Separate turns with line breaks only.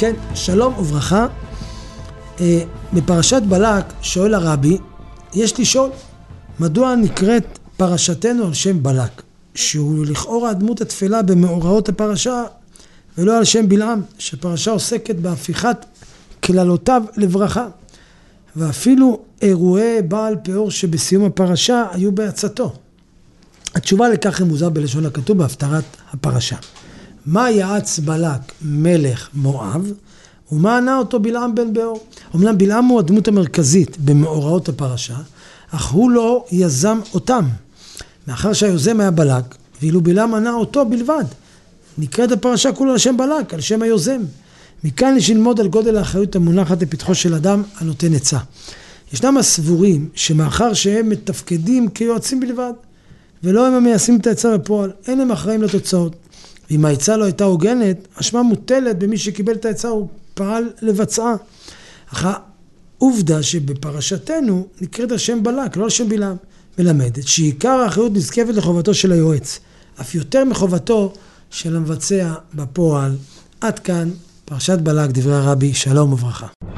כן, שלום וברכה. בפרשת בלק שואל הרבי, יש לשאול, מדוע נקראת פרשתנו על שם בלק, שהוא לכאורה הדמות התפלה במאורעות הפרשה, ולא על שם בלעם, שפרשה עוסקת בהפיכת כללותיו לברכה, ואפילו אירועי בעל פאור שבסיום הפרשה היו בעצתו. התשובה לכך רמוזה בלשון הכתוב בהפטרת הפרשה. מה יעץ בלק מלך מואב, ומה ענה אותו בלעם בן באור? אמנם בלעם הוא הדמות המרכזית במאורעות הפרשה, אך הוא לא יזם אותם, מאחר שהיוזם היה בלק, ואילו בלעם ענה אותו בלבד. נקראת הפרשה כולה על שם בלק, על שם היוזם. מכאן יש ללמוד על גודל האחריות המונחת לפתחו של אדם הנותן עצה. ישנם הסבורים שמאחר שהם מתפקדים כיועצים בלבד, ולא הם המיישמים את העצה בפועל, אין הם אחראים לתוצאות. ואם העצה לא הייתה הוגנת, אשמה מוטלת במי שקיבל את העצה ופעל לבצעה. אך העובדה שבפרשתנו נקראת על שם בלק, לא על שם בלעם, מלמדת שעיקר האחריות נזקפת לחובתו של היועץ, אף יותר מחובתו של המבצע בפועל. עד כאן פרשת בלק, דברי הרבי, שלום וברכה.